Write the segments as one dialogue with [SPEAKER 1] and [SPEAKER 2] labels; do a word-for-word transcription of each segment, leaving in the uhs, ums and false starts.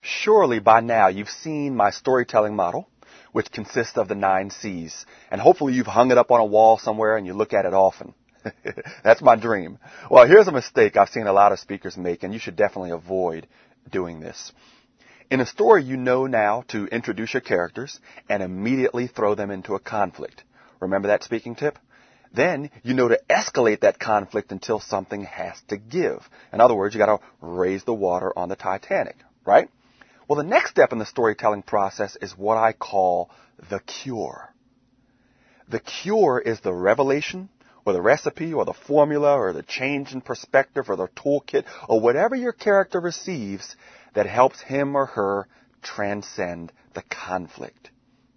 [SPEAKER 1] Surely by now you've seen my storytelling model, which consists of the nine C's. And hopefully you've hung it up on a wall somewhere and you look at it often. That's my dream. Well, here's a mistake I've seen a lot of speakers make, and you should definitely avoid doing this. In a story, you know now to introduce your characters and immediately throw them into a conflict. Remember that speaking tip? Then you know to escalate that conflict until something has to give. In other words, you got to raise the water on the Titanic, right? Well, the next step in the storytelling process is what I call the cure. The cure is the revelation or the recipe or the formula or the change in perspective or the toolkit or whatever your character receives that helps him or her transcend the conflict.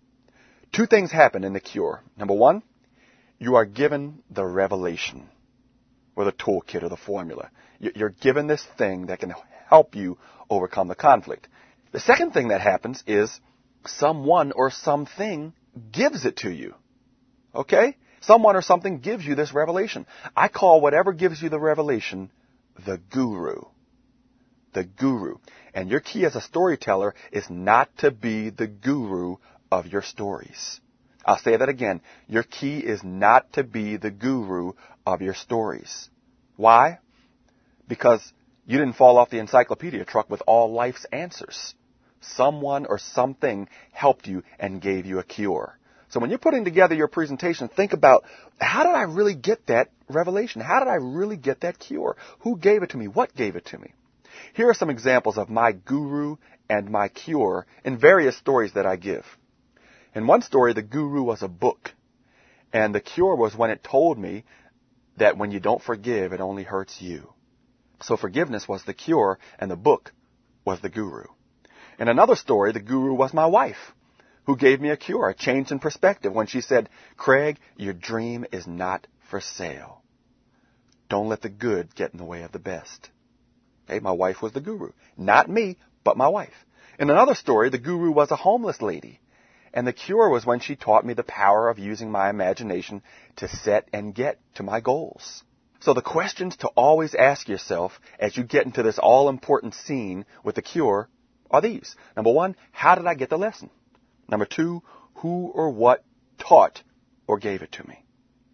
[SPEAKER 1] Two things happen in the cure. Number one, you are given the revelation or the toolkit or the formula. You're given this thing that can help you overcome the conflict. The second thing that happens is someone or something gives it to you. Okay? Someone or something gives you this revelation. I call whatever gives you the revelation the guru. The guru. And your key as a storyteller is not to be the guru of your stories. I'll say that again. Your key is not to be the guru of your stories. Why? Because you didn't fall off the encyclopedia truck with all life's answers. Someone or something helped you and gave you a cure. So when you're putting together your presentation, think about, how did I really get that revelation? How did I really get that cure? Who gave it to me? What gave it to me? Here are some examples of my guru and my cure in various stories that I give. In one story, the guru was a book, and the cure was when it told me that when you don't forgive, it only hurts you. So forgiveness was the cure, and the book was the guru. In another story, the guru was my wife, who gave me a cure, a change in perspective when she said, Craig, your dream is not for sale. Don't let the good get in the way of the best. Okay, my wife was the guru. Not me, but my wife. In another story, the guru was a homeless lady. And the cure was when she taught me the power of using my imagination to set and get to my goals. So the questions to always ask yourself as you get into this all-important scene with the cure are these. Number one, how did I get the lesson? Number two, who or what taught or gave it to me?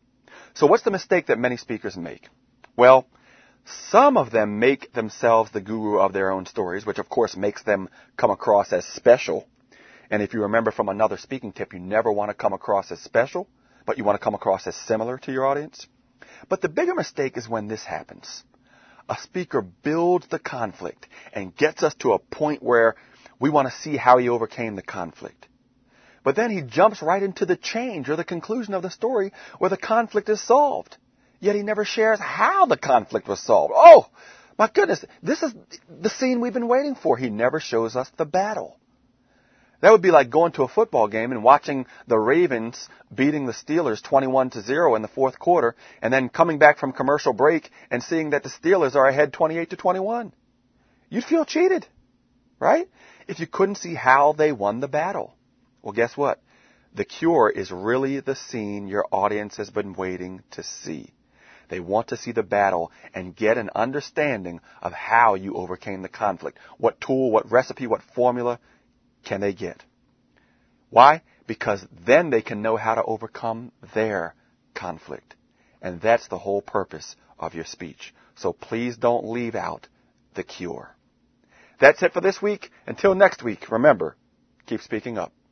[SPEAKER 1] So what's the mistake that many speakers make? Well, some of them make themselves the guru of their own stories, which of course makes them come across as special. And if you remember from another speaking tip, you never want to come across as special, but you want to come across as similar to your audience. But the bigger mistake is when this happens. A speaker builds the conflict and gets us to a point where we want to see how he overcame the conflict. But then he jumps right into the change or the conclusion of the story where the conflict is solved. Yet he never shares how the conflict was solved. Oh, my goodness, this is the scene we've been waiting for. He never shows us the battle. That would be like going to a football game and watching the Ravens beating the Steelers twenty-one to zero in the fourth quarter and then coming back from commercial break and seeing that the Steelers are ahead twenty-eight to twenty-one. You'd feel cheated, right? If you couldn't see how they won the battle. Well, guess what? The cure is really the scene your audience has been waiting to see. They want to see the battle and get an understanding of how you overcame the conflict. What tool, what recipe, what formula can they get? Why? Because then they can know how to overcome their conflict. And that's the whole purpose of your speech. So please don't leave out the cure. That's it for this week. Until next week, remember, keep speaking up.